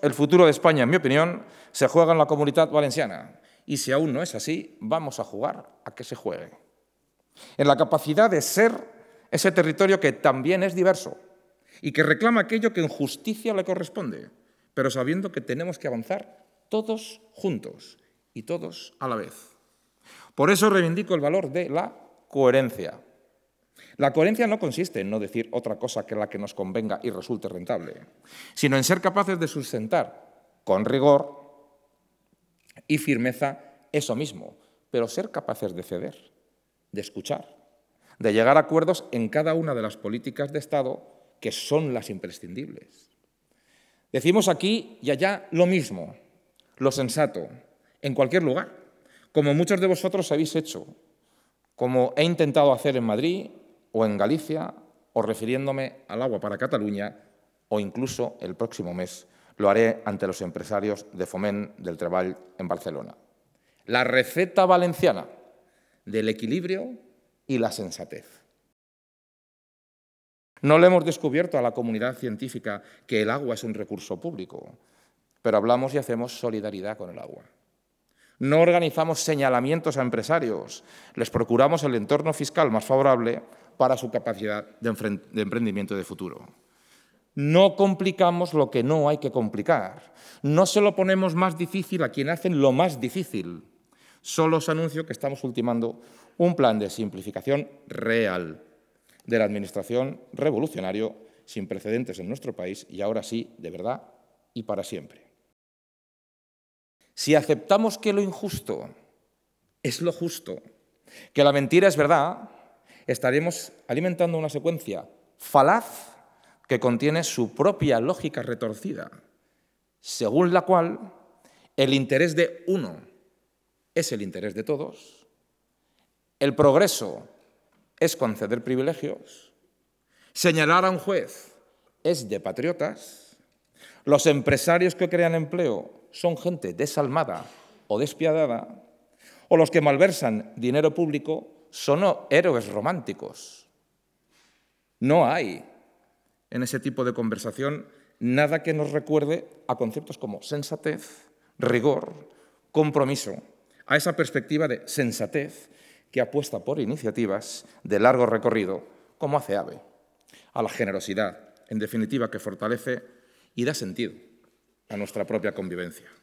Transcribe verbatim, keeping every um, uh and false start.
el futuro de España, en mi opinión, se juega en la Comunitat Valenciana. Y si aún no es así, vamos a jugar a que se juegue. En la capacidad de ser ese territorio que también es diverso y que reclama aquello que en justicia le corresponde, pero sabiendo que tenemos que avanzar todos juntos y todos a la vez. Por eso reivindico el valor de la coherencia. La coherencia no consiste en no decir otra cosa que la que nos convenga y resulte rentable, sino en ser capaces de sustentar con rigor y firmeza eso mismo, pero ser capaces de ceder, de escuchar, de llegar a acuerdos en cada una de las políticas de Estado que son las imprescindibles. Decimos aquí y allá lo mismo, lo sensato, en cualquier lugar, como muchos de vosotros habéis hecho, como he intentado hacer en Madrid o en Galicia, o refiriéndome al agua para Cataluña, o incluso el próximo mes lo haré ante los empresarios de Foment del Treball en Barcelona. La receta valenciana del equilibrio y la sensatez. No le hemos descubierto a la comunidad científica que el agua es un recurso público, pero hablamos y hacemos solidaridad con el agua. No organizamos señalamientos a empresarios, les procuramos el entorno fiscal más favorable para su capacidad de, de emprendimiento de futuro. No complicamos lo que no hay que complicar. No se lo ponemos más difícil a quien hacen lo más difícil. Solo os anuncio que estamos ultimando un plan de simplificación real de la Administración revolucionario sin precedentes en nuestro país y ahora sí, de verdad y para siempre. Si aceptamos que lo injusto es lo justo, que la mentira es verdad, estaremos alimentando una secuencia falaz que contiene su propia lógica retorcida, según la cual el interés de uno es el interés de todos, el progreso es conceder privilegios, señalar a un juez es de patriotas, los empresarios que crean empleo son gente desalmada o despiadada, o los que malversan dinero público son héroes románticos. No hay en ese tipo de conversación nada que nos recuerde a conceptos como sensatez, rigor, compromiso, a esa perspectiva de sensatez que apuesta por iniciativas de largo recorrido, como hace AVE, a la generosidad, en definitiva, que fortalece y da sentido a nuestra propia convivencia.